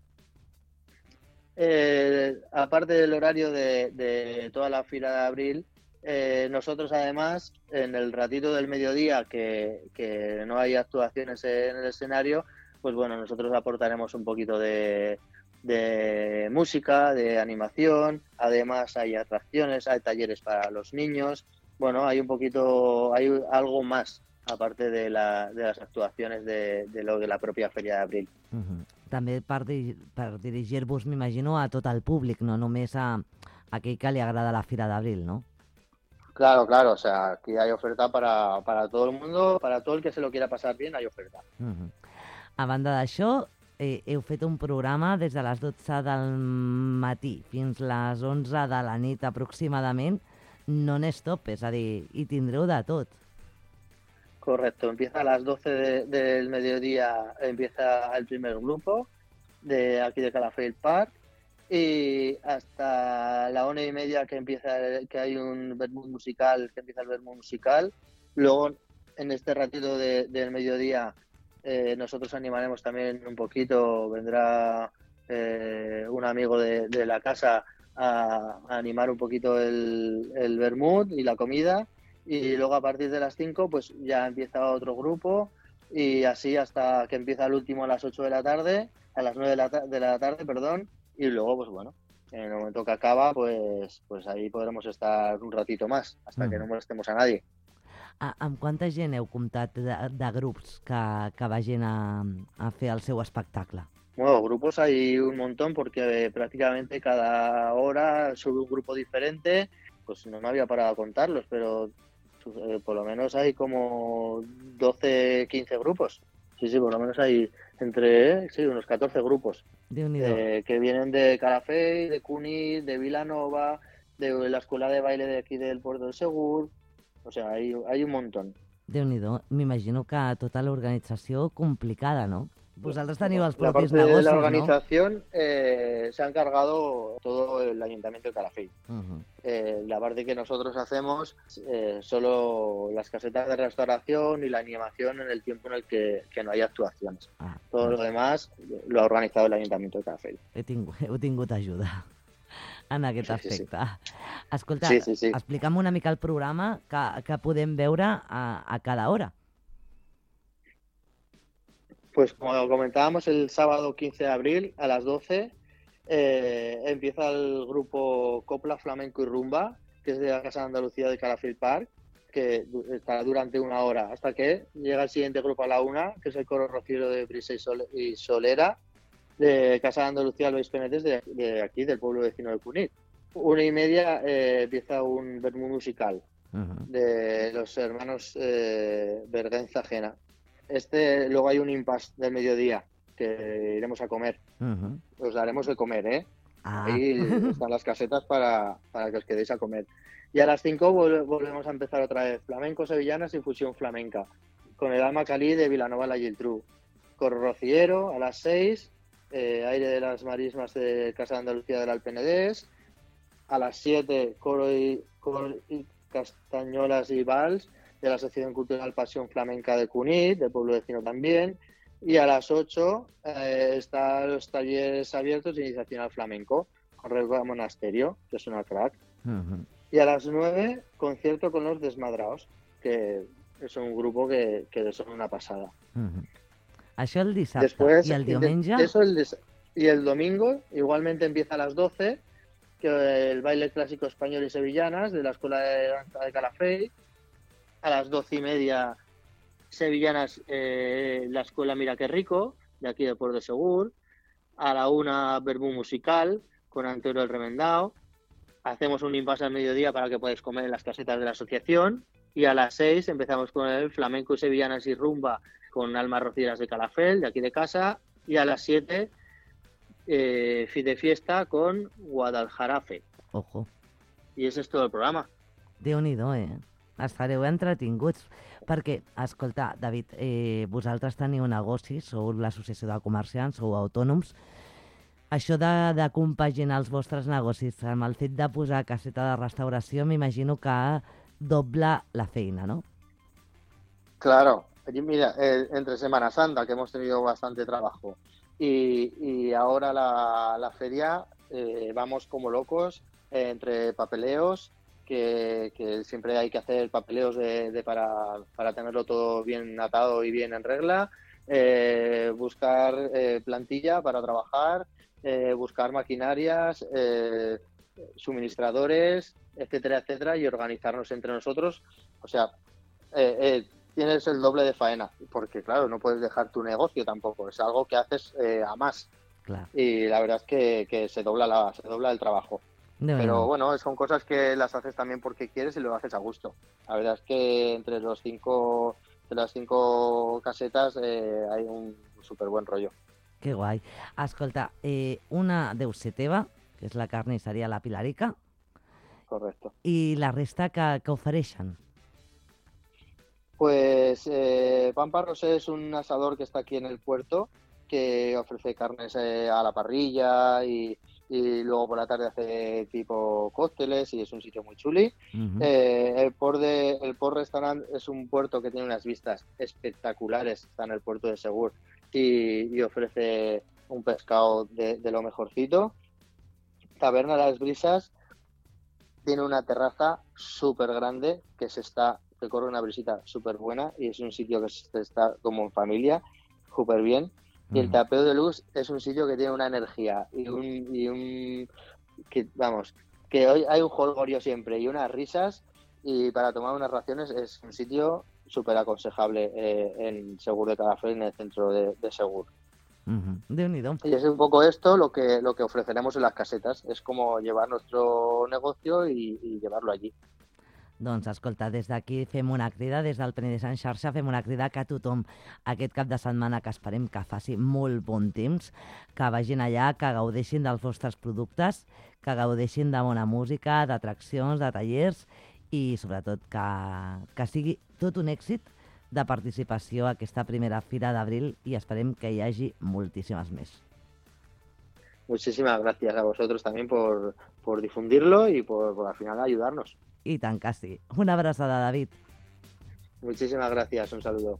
Eh, aparte del horario de, de toda la Fira de Abril, Eh, nosotros además en el ratito del mediodía que, que no hay actuaciones en el escenario, pues bueno, nosotros aportaremos un poquito de, de música, de animación, además hay atracciones, hay talleres para los niños, bueno, hay un poquito, hay algo más aparte de, la, de las actuaciones de, de lo de la propia Feria de Abril. Uh-huh. També per, di per dirigir-vos, m'imagino, a tot el públic, no només a, a aquell que li agrada la Fira d'Abril, no? Claro, claro, o sea, aquí hay oferta para, para todo el mundo, para todo el que se lo quiera pasar bien, hay oferta. Uh-huh. A banda d'això, eh, heu fet un programa des de les dotze del matí fins les onze de la nit aproximadament, non-stop, és a dir, hi tindreu de tot. Correcto, empieza a las doce de, del mediodía, empieza el primer grupo de aquí de Calafell Park, y hasta la una y media que empieza que hay un vermut musical, que empieza el vermut musical. Luego, en este ratito de, del mediodía, eh, nosotros animaremos también un poquito, vendrá eh, un amigo de, de la casa a, a animar un poquito el, el vermut y la comida, y luego a partir de las cinco pues ya empieza otro grupo, y así hasta que empieza el último a las ocho de la tarde, a las nueve de la, de la tarde, perdón. Y luego, pues bueno, en el momento que acaba, pues, pues ahí podremos estar un ratito más, hasta mm. que no molestemos a nadie. A, amb quanta gent heu comptat de, de grups que, que vagin a, a fer el seu espectacle? Bueno, grupos hay un montón porque prácticamente cada hora sube un grupo diferente. Pues no me había parado a contarlos, pero eh, por lo menos hay como doce, quince grupos. Sí, sí, por lo menos hay entre sí, unos catorce grupos Déu-n'hi-do. eh, que vienen de Calafell, de Cunit, de Vilanova, de la escuela de baile de aquí del Puerto de Segur. O sea, hay, hay un montón. Déu-n'hi-do. M'imagino que tota l'organització complicada, no? Vosaltres teniu els La propis parte de negocis, la no? organización eh, se ha encargado todo el Ayuntamiento de Calafell. Uh-huh. Eh, la parte que nosotros hacemos, eh, solo las casetas de restauración y la animación en el tiempo en el que, que no hay actuaciones. Ah, Todo lo demás lo ha organizado el Ayuntamiento de Calafell. he tingut, heu tingut ajuda en aquest Sí, sí, sí. aspecte. Escolta, Sí, sí, sí. explica'm una mica el programa que, que podem veure a, a cada hora. Pues como comentábamos, el sábado quince de abril a las doce eh, empieza el grupo Copla, Flamenco y Rumba, que es de la Casa de Andalucía de Calafell Park, que du- estará durante una hora, hasta que llega el siguiente grupo a la una, que es el coro rociero de Brisa y, Sol- y Solera, de Casa de Andalucía Luis Penetes, de, de aquí, del pueblo vecino de Cunit. Una y media eh, empieza un vermú musical Uh-huh. de los hermanos eh, Berganza Jena. Este, luego hay un impasse del mediodía que iremos a comer. Uh-huh. Os daremos de comer, ¿eh? Ah. Ahí están las casetas para, para que os quedéis a comer. Y a las cinco vol- volvemos a empezar otra vez. Flamenco, sevillanas y fusión flamenca. Con el alma Calí de Vilanova la Geltrú. Coro rociero a las seis. Eh, aire de las marismas de Casa de Andalucía del Alpenedés. A las siete, coro y, coro y castañolas y vals de la Asociación Cultural Pasión Flamenca de Cunit, del pueblo vecino también. Y a las ocho eh, están los talleres abiertos de iniciación al flamenco, con Recuerda Monasterio, que es una crack. Uh-huh. Y a las nueve, concierto con los Desmadraos, que es un grupo que, que son una pasada. Uh-huh. Això el dissabte. Después, I el de- diumenge? eso el des- y el domingo igualmente empieza a las doce, que el baile clásico español y sevillanas de la Escuela de Danza de Calafell. A las doce y media, sevillanas, eh, la Escuela Mira Qué Rico, de aquí de Puerto de Segur. A la una, verbú musical con Antonio el Remendao. Hacemos un impasse al mediodía para que podáis comer en las casetas de la asociación. Y a las seis empezamos con el flamenco y sevillanas y rumba con Almas Rocieras de Calafell, de aquí de casa. Y a las siete, eh, fin de fiesta con Guadalajarafe. Ojo. I ese és tot el programa. Déu-n'hi-do, eh? Estareu entretinguts. Perquè, escolta, David, eh, vosaltres teniu negocis, sou l'associació de comerciants, sou autònoms. Això de, de compaginar els vostres negocis amb el fet de posar caseta de restauració, m'imagino que dobla la feina, ¿no? Claro, allí, mira, eh, entre Semana Santa, que hemos tenido bastante trabajo, y, y ahora la, la feria, eh, vamos como locos eh, entre papeleos, que, que siempre hay que hacer papeleos de, de para, para tenerlo todo bien atado y bien en regla, eh, buscar eh, plantilla para trabajar, eh, buscar maquinarias, eh, suministradores, etcétera, etcétera, y organizarnos entre nosotros. O sea, eh, eh, tienes el doble de faena, porque claro, no puedes dejar tu negocio tampoco, es algo que haces eh, a más. Claro. Y la verdad es que, que se dobla la, se dobla el trabajo. Déu-n'hi-do. Pero bueno, son cosas que las haces también porque quieres y lo haces a gusto. La verdad es que entre los cinco, de las cinco casetas eh, hay un súper buen rollo. Que guai. Escolta, eh, una deu ser teva, que és la carnisseria La Pilarica, Correcto. i la resta que, que ofereixen. Pues eh, Pan Parros es un asador que está aquí en el puerto, que ofrece carnes eh, a la parrilla y, y luego por la tarde hace tipo cócteles y es un sitio muy chuli. Uh-huh. Eh, el Port de, el Port Restaurant es un puerto que tiene unas vistas espectaculares, está en el puerto de Segur y, y ofrece un pescado de, de lo mejorcito. Taberna Las Brisas tiene una terraza súper grande que se está, que corre una brisita súper buena y es un sitio que se está como en familia, súper bien. Y el Mm. Tapeo de Luz es un sitio que tiene una energía y un, y un que vamos, que hoy hay un jolgorio siempre y unas risas, y para tomar unas raciones es un sitio súper aconsejable eh, en Segur de Calafell, en el centro de, de Segur. Uh-huh. Déu-n'hi-do. Y es un poco esto lo que lo que ofreceremos en las casetas, es como llevar nuestro negocio y, y llevarlo allí. Doncs, escolta, des d'aquí fem una crida, des del Penedès en xarxa fem una crida que tothom aquest cap de setmana, que esperem que faci molt bon temps, que vagin allà, que gaudeixin dels vostres productes, que gaudeixin de bona música, d'atraccions, de tallers i sobretot que, que sigui tot un èxit de participació a aquesta primera Fira d'Abril i esperem que hi hagi moltíssimes més. Muchísimas gracias a vosotros también por, por difundirlo y por, por al final ayudarnos. I tant que sí. Una abraçada, David. Muchísimas gracias, un saludo.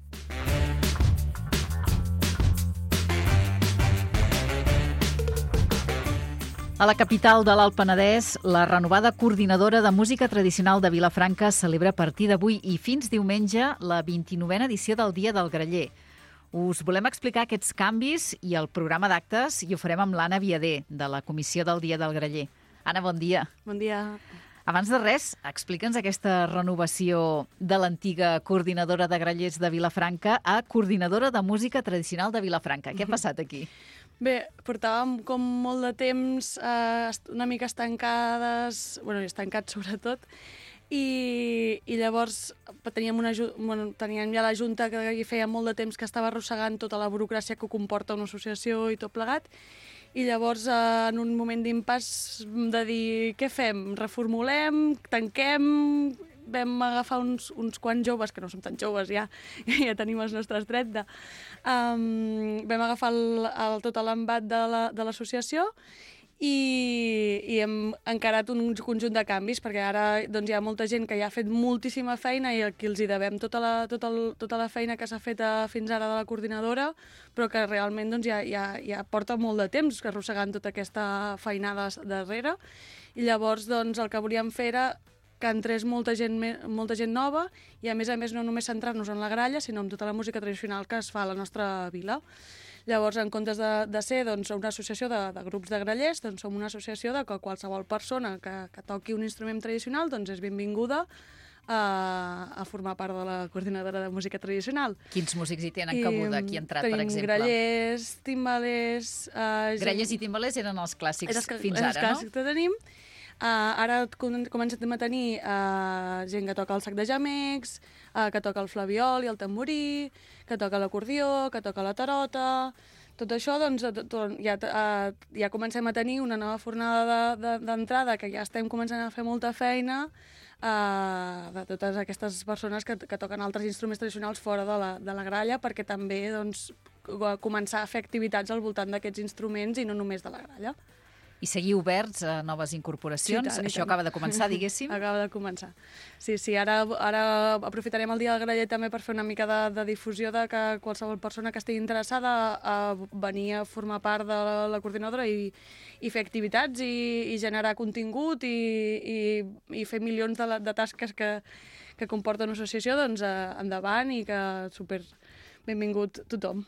A la capital de l'Alt Penedès, la renovada coordinadora de música tradicional de Vilafranca celebra a partir d'avui i fins diumenge la vint-i-novena edició del Dia del Graller. Us volem explicar aquests canvis i el programa d'actes i ho farem amb l'Anna Viader, de la Comissió del Dia del Graller. Anna, bon dia. Bon dia. Abans de res, explica'ns aquesta renovació de l'antiga coordinadora de grallers de Vilafranca a coordinadora de música tradicional de Vilafranca. Què ha passat aquí? Bé, portàvem com molt de temps eh, una mica estancades, bueno, estancats sobretot, i, i llavors teníem, una, bueno, teníem ja la Junta que hi feia molt de temps que estava arrossegant tota la burocràcia que comporta una associació i tot plegat, i llavors eh, en un moment d'impàs de dir què fem, reformulem, tanquem, vam agafar uns, uns quants joves, que no som tan joves ja, ja tenim els nostres trenta, um, vam agafar el, el, tot l'embat de l'associació la, i, i hem encarat un conjunt de canvis, perquè ara doncs, hi ha molta gent que ja ha fet moltíssima feina i aquí els hi devem tota la, tota el, tota la feina que s'ha fet a, fins ara de la coordinadora, però que realment doncs, ja, ja, ja porta molt de temps arrossegant tota aquesta feinada darrere. I llavors doncs, el que volíem fer era que entrés molta gent, molta gent nova i a més a més no només centrar-nos en la gralla, sinó en tota la música tradicional que es fa a la nostra vila. Llavors, en comptes de, de ser doncs, una associació de, de grups de grallers, doncs som una associació de que qualsevol persona que, que toqui un instrument tradicional doncs és benvinguda a, a formar part de la coordinadora de música tradicional. Quins músics hi tenen cabuda aquí entrat, per exemple? Tenim grallers, timbalers... Uh, grallers i timbalers eren els clàssics que, fins els ara, clàssics no? que tenim. Uh, ara comencem a tenir uh, gent que toca el sac de gemecs, uh, que toca el flabiol i el tamborí, que toca l'acordió, que toca la tarota... Tot això, doncs, ja, uh, ja comencem a tenir una nova fornada d'entrada, de, de, que ja estem començant a fer molta feina uh, de totes aquestes persones que, que toquen altres instruments tradicionals fora de la, de la gralla, perquè també doncs, començar a fer activitats al voltant d'aquests instruments i no només de la gralla. I seguir oberts a noves incorporacions. Sí, tant, Això acaba de començar, diguéssim? Acaba de començar. Sí, sí, ara, ara aprofitarem el Dia del Graller també per fer una mica de, de difusió de que qualsevol persona que estigui interessada a venir a formar part de la, la coordinadora i, i fer activitats i, i generar contingut i, i, i fer milions de, de tasques que, que comporta una associació, doncs endavant i que super benvingut tothom.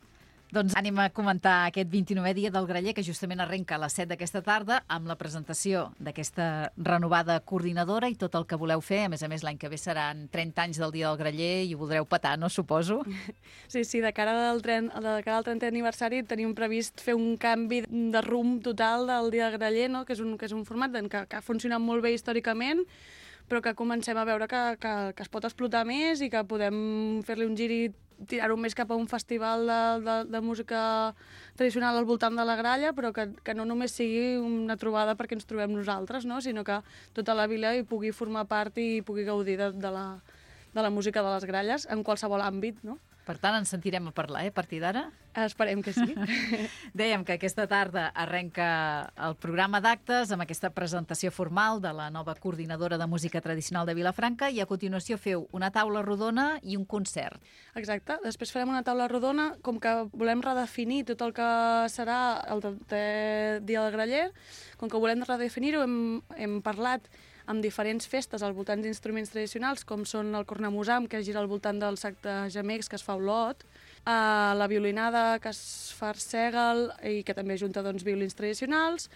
Doncs anem a comentar aquest vint-i-novè Dia del Graller, que justament arrenca a les set d'aquesta tarda amb la presentació d'aquesta renovada coordinadora i tot el que voleu fer. A més a més, l'any que ve seran trenta anys del Dia del Graller i ho voldreu petar, no suposo? Sí, sí, de cara al, tren, de cara al trentè aniversari tenim previst fer un canvi de rumb total del Dia del Graller, no? que, és un, que és un format que, que ha funcionat molt bé històricament, però que comencem a veure que, que, que es pot explotar més i que podem fer-li un gir i tirar-ho més cap a un festival de, de, de música tradicional al voltant de la gralla, però que, que no només sigui una trobada perquè ens trobem nosaltres, no? sinó que tota la vila hi pugui formar part i pugui gaudir de, de, la, de la música de les gralles en qualsevol àmbit, no? Per tant, ens sentirem a parlar, eh, a partir d'ara? Esperem que sí. Dèiem que aquesta tarda arrenca el programa d'actes amb aquesta presentació formal de la nova coordinadora de música tradicional de Vilafranca i a continuació feu una taula rodona i un concert. Exacte. Després farem una taula rodona, com que volem redefinir tot el que serà el Dia del Graller, com que volem redefinir-ho, hem, hem parlat amb diferents festes al voltant d'instruments tradicionals, com són el cornamusam, que gira al voltant del sac de gemecs, que es fa olot, uh, la violinada, que es fa arsègal i que també junta doncs, violins tradicionals,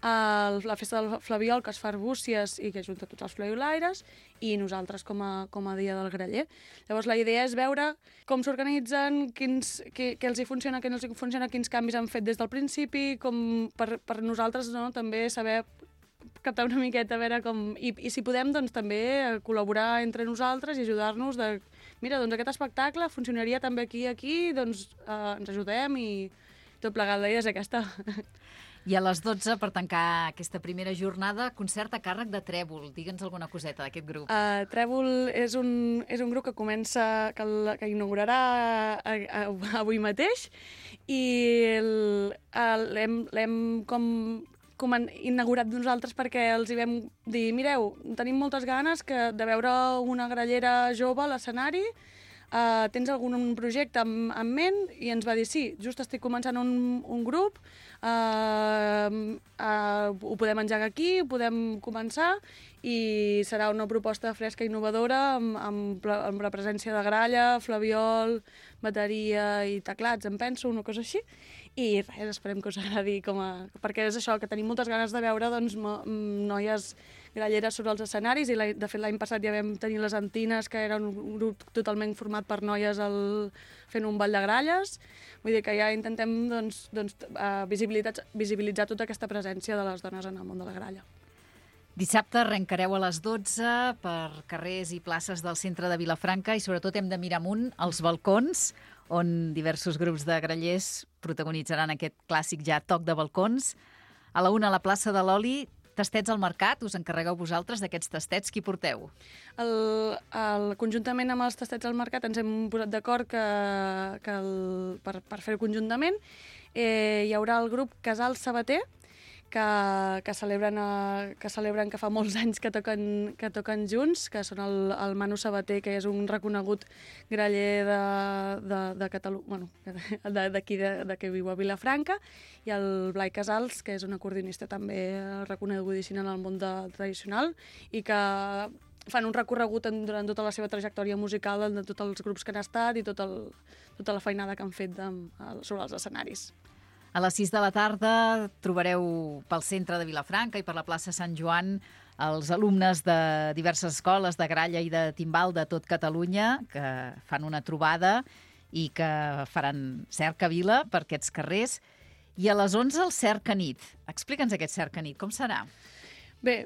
uh, la festa del flabiol, que es fa arbúcies i que junta tots els flabiolaires, i nosaltres com a, com a Dia del Graller. Llavors la idea és veure com s'organitzen, quins, què, què els hi funciona, què no els hi funciona, quins canvis han fet des del principi, com per, per nosaltres no, també saber captar una miqueta, a veure com... I, i si podem, doncs, també col·laborar entre nosaltres i ajudar-nos de... Mira, doncs aquest espectacle funcionaria també aquí i aquí, doncs eh, ens ajudem i tot plegat. La idea és aquesta. I a les dotze, per tancar aquesta primera jornada, concert a càrrec de Trèvol. Digue'ns alguna coseta d'aquest grup. Uh, Trèvol és un, és un grup que comença, que, el, que inaugurarà a, a, avui mateix i l'hem com, com inaugurat nosaltres perquè els hi vam dir, mireu, tenim moltes ganes que, de veure una grallera jove a l'escenari. Uh, tens algun projecte en, en ment? I ens va dir, sí, just estic començant un, un grup, uh, uh, ho podem engegar aquí, ho podem començar, i serà una proposta fresca i innovadora amb, amb, amb la presència de gralla, flabiol, bateria i teclats, em penso, una cosa així. I res, esperem que us agradi, com a... perquè és això, que tenim moltes ganes de veure doncs, noies gralleres sobre els escenaris, i de fet l'any passat ja vam tenir les Antines, que era un grup totalment format per noies el... fent un ball de gralles. Vull dir que ja intentem doncs, doncs, visibilitzar, visibilitzar tota aquesta presència de les dones en el món de la gralla. Dissabte arrencareu a les dotze per carrers i places del centre de Vilafranca i sobretot hem de mirar amunt als balcons, on diversos grups de grallers protagonitzaran aquest clàssic ja toc de balcons. A la una a la plaça de l'Oli, tastets al mercat, us encarregueu vosaltres d'aquests tastets, qui porteu? El, el, conjuntament amb els tastets al mercat ens hem posat d'acord que, que el, per, per fer-ho conjuntament. Eh, hi haurà el grup Casal Sabater, que, que, celebren, eh, que celebren que fa molts anys que toquen, que toquen junts, que són el, el Manu Sabater, que és un reconegut graller de, de, de Catalunya, bueno, d'aquí, de, de, de que viu a Vilafranca, i el Blai Casals, que és un acordionista també reconegudíssim en el món de, tradicional, i que fan un recorregut en, durant tota la seva trajectòria musical de tots els grups que han estat i tot el, tota la feinada que han fet de, sobre els escenaris. A les sis de la tarda trobareu pel centre de Vilafranca i per la plaça Sant Joan els alumnes de diverses escoles de gralla i de timbal de tot Catalunya que fan una trobada i que faran cercavila per aquests carrers. I a les onze el cercanit. Explica'ns aquest cercanit, com serà? Bé,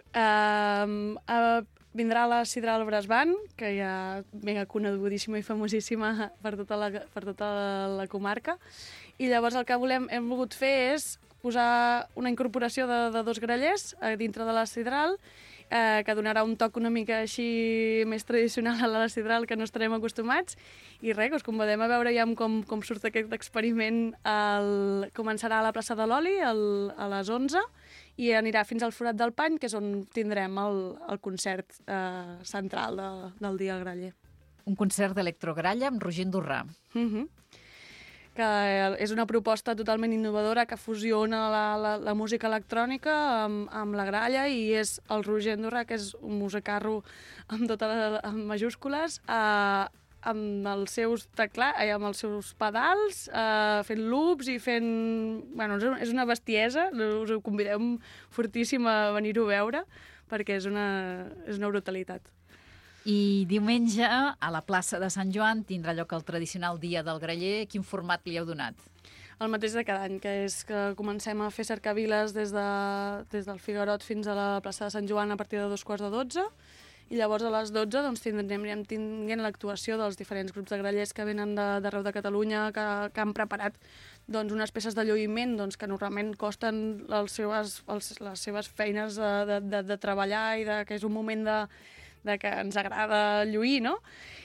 eh, eh, vindrà la Sidral Bresban, que ja mega conegudíssima i famosíssima per tota la, per tota la comarca. I llavors el que volem, hem volgut fer és posar una incorporació de, de dos grallers a dintre de la Sidral, eh, que donarà un toc una mica així més tradicional a la Sidral que no estarem acostumats. I res, us convidem a veure ja com, com surt aquest experiment. El, començarà a la plaça de l'Oli el, a les onze i anirà fins al Forat del Pany, que és on tindrem el, el concert eh, central de, del Dia Graller. Un concert d'electrogralla amb Roger Andorrà. Mhm. Que és una proposta totalment innovadora que fusiona la, la, la música electrònica amb, amb la gralla, i és el Roger Andorrà, que és un musicarro amb totes les amb majúscules, eh, amb els seus teclats, eh, amb els seus pedals, eh, fent loops i fent... Bueno, és una bestiesa, us ho convidem fortíssim a venir-ho a veure, perquè és una, és una brutalitat. I diumenge, a la plaça de Sant Joan, tindrà lloc el tradicional Dia del Graller. Quin format li heu donat? El mateix de cada any, que és que comencem a fer cercaviles des, de, des del Figuerot fins a la plaça de Sant Joan a partir de dos quarts de dotze, i llavors a les dotze doncs, tindrem tinguent l'actuació dels diferents grups de grallers que venen d'arreu de, de Catalunya, que, que han preparat doncs, unes peces de lluïment doncs, que normalment costen les seves, els, les seves feines de, de, de, de treballar, i de, que és un moment de de que ens agrada lluir, no?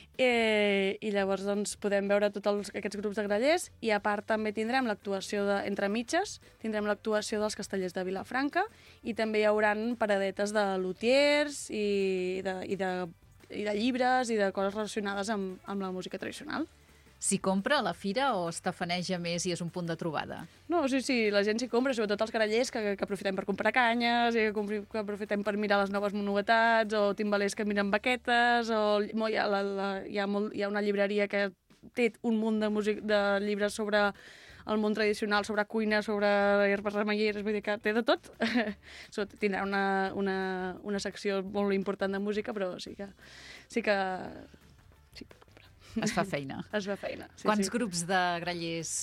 Eh, I llavors doncs, podem veure tots els, aquests grups de grallers, i a part també tindrem l'actuació de, entre mitges, tindrem l'actuació dels castellers de Vilafranca, i també hi haurà paradetes de lutiers i de, i de, i de llibres i de coses relacionades amb, amb la música tradicional. S'hi compra a la fira o es tafaneja més i és un punt de trobada? No, sí, sí, la gent s'hi compra, sobretot els grallers, que, que aprofitem per comprar canyes, i que, que aprofitem per mirar les noves novetats, o timbalers que miren baquetes, o hi ha, la, la, hi ha, molt, hi ha una llibreria que té un munt de, music, de llibres sobre el món tradicional, sobre cuina, sobre herbes remeieres, vull dir que té de tot. Tindrà una, una, una secció molt important de música, però sí que... Sí que sí. Es fa feina. Es fa feina, sí, Quants sí. grups de grallers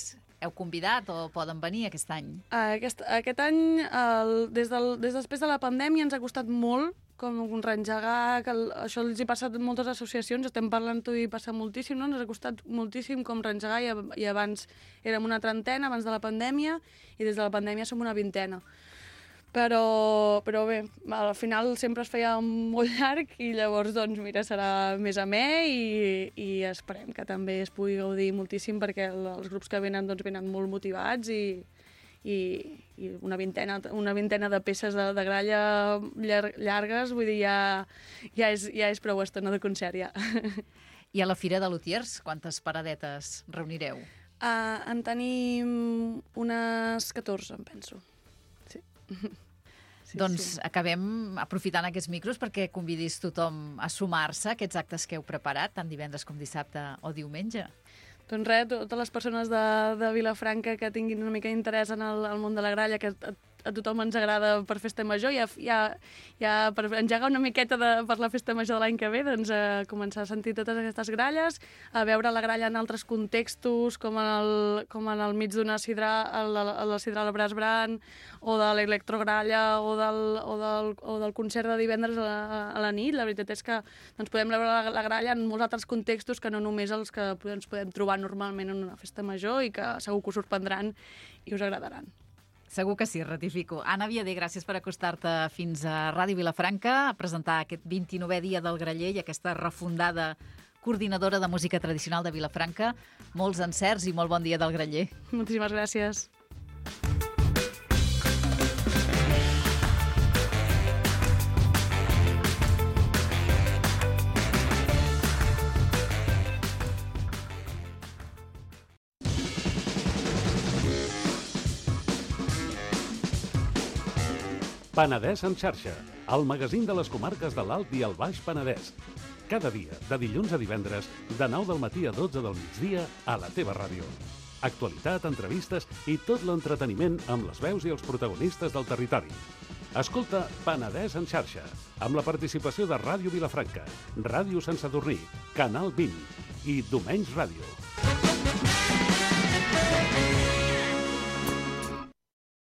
heu convidat o poden venir aquest any? Aquest, aquest any, el, des, del, des després de la pandèmia, ens ha costat molt com un reengegar, que el, això els hi passa a moltes associacions, estem parlant-ho i passa moltíssim, no? Ens ha costat moltíssim com reengegar i, i abans érem una trentena, abans de la pandèmia, i des de la pandèmia som una vintena. Però, però bé, al final sempre es feia molt llarg i llavors, doncs, mira, serà més amè i, i esperem que també es pugui gaudir moltíssim perquè el, els grups que venen, doncs, venen molt motivats i, i, i una, vintena, una vintena de peces de, de gralla llar, llargues, vull dir, ja, ja, és, ja és prou estona de concert, ja. I a la Fira de Lutiers, quantes paradetes reunireu? Uh, en tenim unes catorze, em penso. Sí. Sí, doncs sí. Acabem aprofitant aquests micros perquè convidis tothom a sumar-se a aquests actes que heu preparat, tant divendres com dissabte o diumenge. Doncs res, totes les persones de, de Vilafranca que tinguin una mica d'interès en el, el món de la gralla, que a, a tothom ens agrada per Festa Major, ja, ja, ja per engegar una miqueta de, per la Festa Major de l'any que ve, doncs a començar a sentir totes aquestes gralles, a veure la gralla en altres contextos, com en el, com en el mig d'una sidra, la, la sidra al braç bran, o de l'electrogralla, o del, o, del, o del concert de divendres a la, a la nit. La veritat és que doncs, podem veure la, la gralla en molts altres contextos que no només els que ens podem trobar normalment en una Festa Major i que segur que us sorprendran i us agradaran. Segur que sí, ratifico. Anna Viader, gràcies per acostar-te fins a Ràdio Vilafranca a presentar aquest vint-i-novè dia del Graller i aquesta refundada coordinadora de música tradicional de Vilafranca. Molts encerts i molt bon dia del Graller. Moltíssimes gràcies. Penedès en xarxa, el magazín de les comarques de l'Alt i el Baix Penedès. Cada dia, de dilluns a divendres, de nou del matí a dotze del migdia, a la teva ràdio. Actualitat, entrevistes i tot l'entreteniment amb les veus i els protagonistes del territori. Escolta Penedès en xarxa, amb la participació de Ràdio Vilafranca, Ràdio Sant Sadurní, Canal vint i Domenys Ràdio.